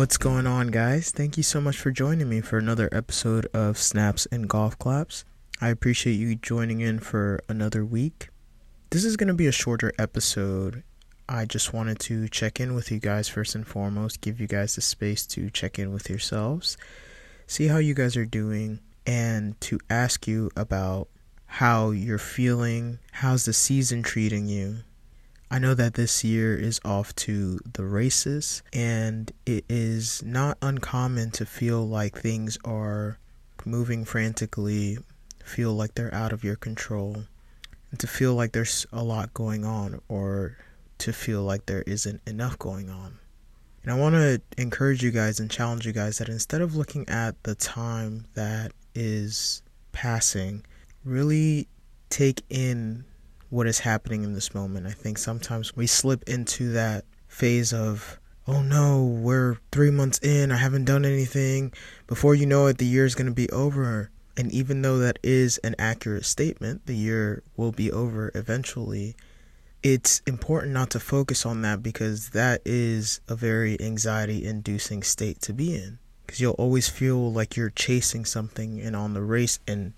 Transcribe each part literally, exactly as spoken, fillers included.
What's going on, guys? Thank you so much for joining me for another episode of Snaps and Golf Claps. I appreciate you joining in for another week. This is going to be a shorter episode. I just wanted to check in with you guys first and foremost, give you guys the space to check in with yourselves, see how you guys are doing, and to ask you about how you're feeling, how's the season treating you. I know that this year is off to the races, and it is not uncommon to feel like things are moving frantically, feel like they're out of your control, and to feel like there's a lot going on, or to feel like there isn't enough going on. And I want to encourage you guys and challenge you guys that instead of looking at the time that is passing, really take in what is happening in this moment. I think sometimes we slip into that phase of, oh no, we're three months in, I haven't done anything. Before you know it, the year is going to be over. And even though that is an accurate statement, the year will be over eventually, it's important not to focus on that, because that is a very anxiety-inducing state to be in. Because you'll always feel like you're chasing something and on the race and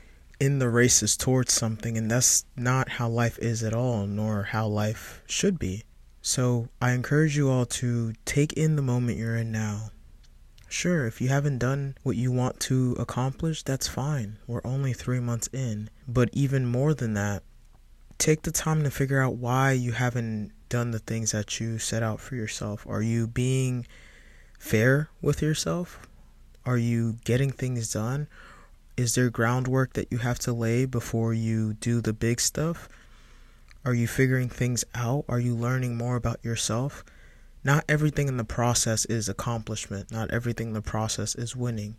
in the races towards something, and that's not how life is at all, nor how life should be. So I encourage you all to take in the moment you're in now. Sure, if you haven't done what you want to accomplish, that's fine. We're only three months in. But even more than that, take the time to figure out why you haven't done the things that you set out for yourself. Are you being fair with yourself? Are you getting things done? Is there groundwork that you have to lay before you do the big stuff? Are you figuring things out? Are you learning more about yourself? Not everything in the process is accomplishment. Not everything in the process is winning.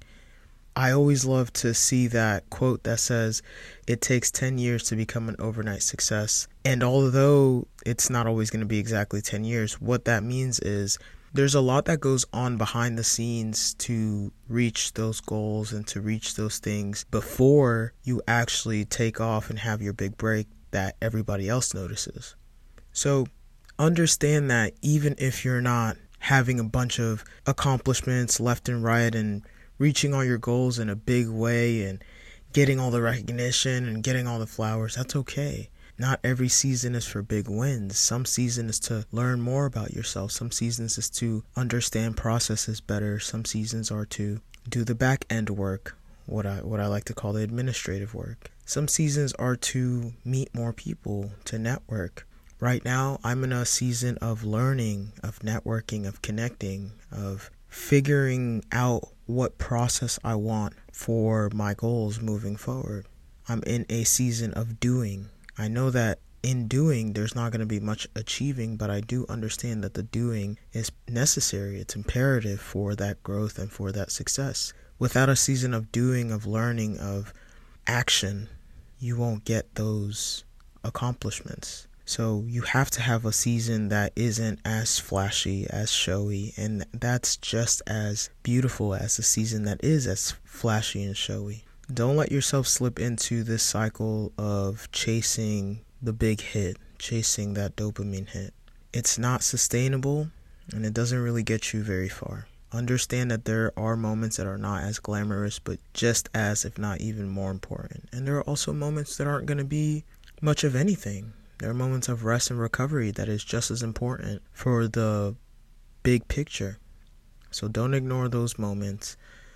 I always love to see that quote that says, it takes ten years to become an overnight success. And although it's not always going to be exactly ten years, what that means is there's a lot that goes on behind the scenes to reach those goals and to reach those things before you actually take off and have your big break that everybody else notices. So understand that even if you're not having a bunch of accomplishments left and right and reaching all your goals in a big way and getting all the recognition and getting all the flowers, that's okay. Not every season is for big wins. Some season is to learn more about yourself. Some seasons is to understand processes better. Some seasons are to do the back end work, what I what I like to call the administrative work. Some seasons are to meet more people, to network. Right now, I'm in a season of learning, of networking, of connecting, of figuring out what process I want for my goals moving forward. I'm in a season of doing. I know that in doing, there's not going to be much achieving, but I do understand that the doing is necessary. It's imperative for that growth and for that success. Without a season of doing, of learning, of action, you won't get those accomplishments. So you have to have a season that isn't as flashy, as showy, and that's just as beautiful as a season that is as flashy and showy. Don't let yourself slip into this cycle of chasing the big hit, chasing that dopamine hit. It's not sustainable, and it doesn't really get you very far. Understand that there are moments that are not as glamorous, but just as, if not even more important. And there are also moments that aren't going to be much of anything. There are moments of rest and recovery that is just as important for the big picture. So don't ignore those moments.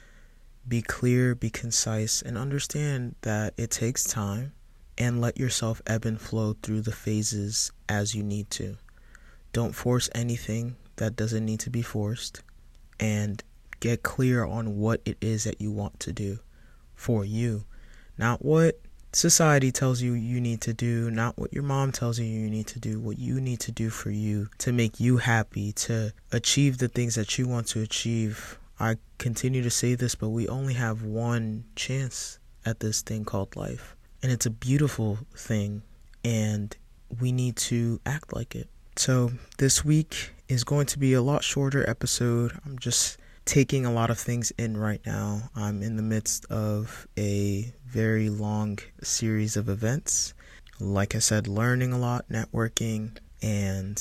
Be clear, be concise, and understand that it takes time, and let yourself ebb and flow through the phases as you need to. Don't force anything that doesn't need to be forced, and get clear on what it is that you want to do for you. Not what society tells you you need to do, not what your mom tells you you need to do, what you need to do for you to make you happy, to achieve the things that you want to achieve. I continue to say this, but we only have one chance at this thing called life. And it's a beautiful thing, and we need to act like it. So this week is going to be a lot shorter episode. I'm just taking a lot of things in right now. I'm in the midst of a very long series of events. Like I said, learning a lot, networking, and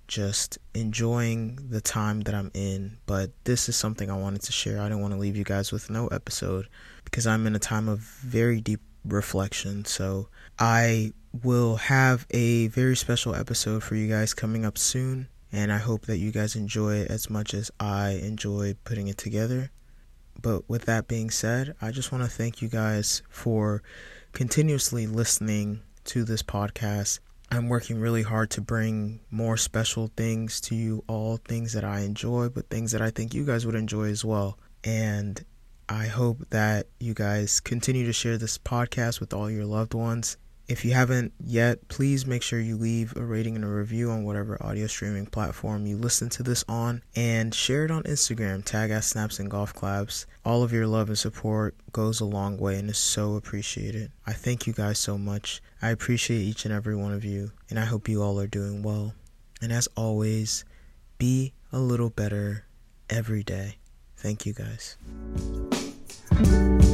just enjoying the time that I'm in. But this is something I wanted to share. I didn't want to leave you guys with no episode because I'm in a time of very deep reflection. So I will have a very special episode for you guys coming up soon, and I hope that you guys enjoy it as much as I enjoyed putting it together. But with that being said, I just want to thank you guys for continuously listening to this podcast. I'm working really hard to bring more special things to you all, things that I enjoy, but things that I think you guys would enjoy as well. And I hope that you guys continue to share this podcast with all your loved ones. If you haven't yet, please make sure you leave a rating and a review on whatever audio streaming platform you listen to this on, and share it on Instagram, tag at Snaps and Golf Claps. All of your love and support goes a long way and is so appreciated. I thank you guys so much. I appreciate each and every one of you, and I hope you all are doing well. And as always, be a little better every day. Thank you guys.